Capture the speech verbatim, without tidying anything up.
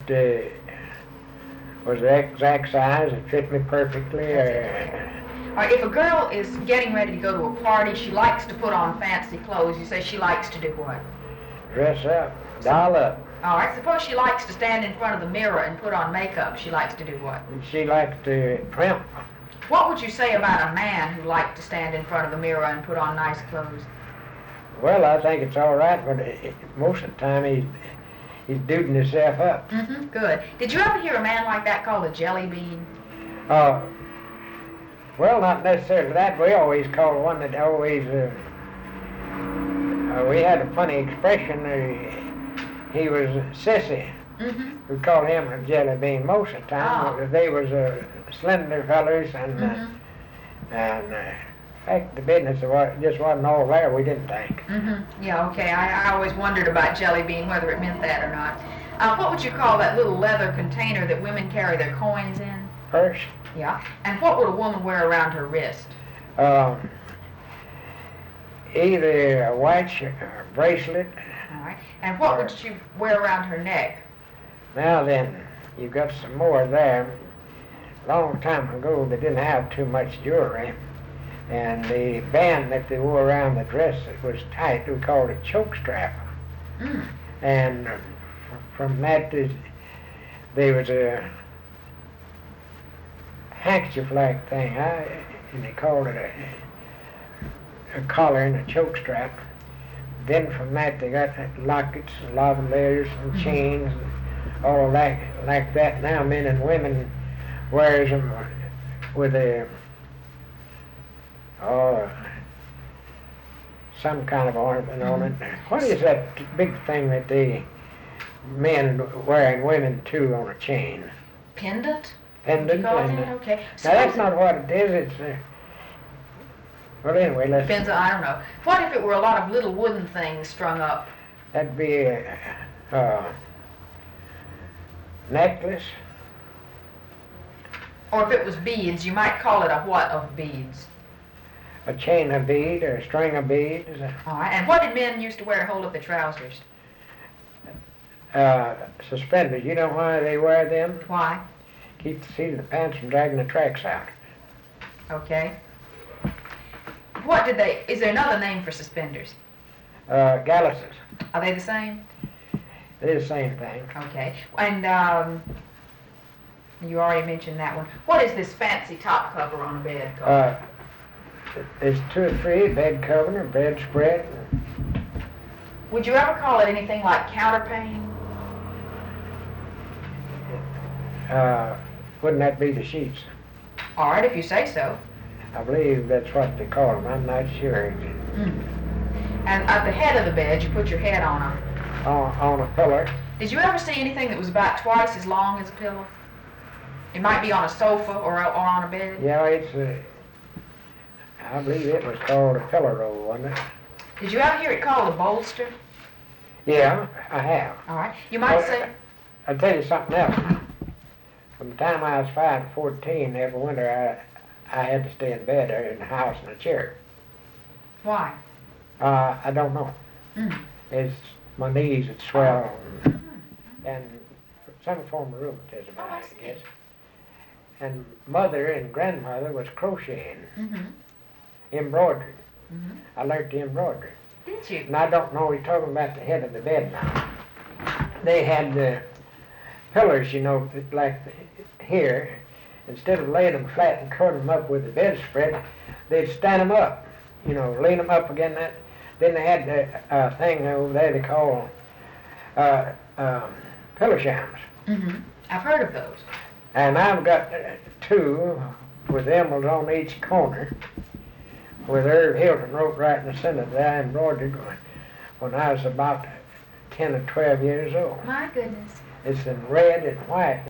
uh, was the exact size. It fit me perfectly. Uh, All right, if a girl is getting ready to go to a party, she likes to put on fancy clothes. You say she likes to do what? dress up, doll up. All right, suppose she likes to stand in front of the mirror and put on makeup. She likes to do what? She likes to primp. What would you say about a man who liked to stand in front of the mirror and put on nice clothes? Well, I think it's all right, but it, it, most of the time he's, he's duding himself up. Mm-hmm, good. Did you ever hear a man like that called a jelly bean? Uh, well, not necessarily that. We always called one that always, uh, uh, we had a funny expression. Uh, he was sissy. Mm-hmm. We called him a jelly bean most of the time. Oh. They was uh, slender fellas, and Mm-hmm. uh, and uh, in fact, the business wa- just wasn't all there. We didn't think. Mm-hmm. Yeah, okay. I, I always wondered about jelly bean, whether it meant that or not. Uh, what would you call that little leather container that women carry their coins in? Purse, Yeah. And what would a woman wear around her wrist? um, either a watch or a bracelet. All right. And what would she wear around her neck? Now then, you've got some more there. Long time ago, they didn't have too much jewelry, and the band that they wore around the dress that was tight, we called it choke strap. Mm. And uh, from that, there there was a handkerchief-like thing, huh? And they called it a, a collar and a choke strap. Then from that, they got lockets and lavaliers and Mhm. chains and all like like that. Now men and women wears them with a oh some kind of ornament on it. What is that big thing that the men wear and women too on a chain? Pendant? Pendant. You call it And, that? uh, Okay. now So that's not what it is. It's uh, well anyway. Let's. depends on, I don't know. What if it were a lot of little wooden things strung up? That'd be a uh, necklace. Or if it was beads, you might call it a what of beads? A chain of bead or a string of beads. All right. And what did men used to wear to hold up their trousers? Uh, suspenders. You know why they wear them? Why? Keep the seat of the pants from dragging the tracks out. Okay. What did they, is there another name for suspenders? Uh, galluses. Are they the same? They're the same thing. Okay. And um, you already mentioned that one. What is this fancy top cover on a bed called? Uh, there's two or three, bed covering or bed spread. Would you ever call it anything like counterpane? Uh, wouldn't that be the sheets? All right, if you say so. I believe that's what they call them. I'm not sure. Mm. And at the head of the bed, you put your head on a... On, on a pillar. Did you ever see anything that was about twice as long as a pillow? It might be on a sofa or, or on a bed. Yeah, it's a, I believe it was called a pillar roll, wasn't it? Did you ever hear it called a bolster? Yeah, I have. All right. You might Well, say... I'll tell you something else. From the time I was five to fourteen, every winter I, I had to stay in bed or in the house in a chair. Why? Uh, I don't know. Mm. It's my knees that swell and, and some form of rheumatism, Oh, I I see. guess. And mother and grandmother was crocheting, Mm-hmm. embroidery. Mm-hmm. I learned to embroider. Did you? And I don't know, we're talking about the head of the bed now. They had the pillars, you know, like here. Instead of laying them flat and curling them up with the bedspread, they'd stand them up, you know, lean them up again. That. Then they had the uh, thing over there they call uh, um, pillow shams. Mm-hmm. I've heard of those. And I've got uh, two with emeralds on each corner, with Irv Hilton wrote right in the center that I embroidered when I was about ten or twelve years old. My goodness. It's in red and white.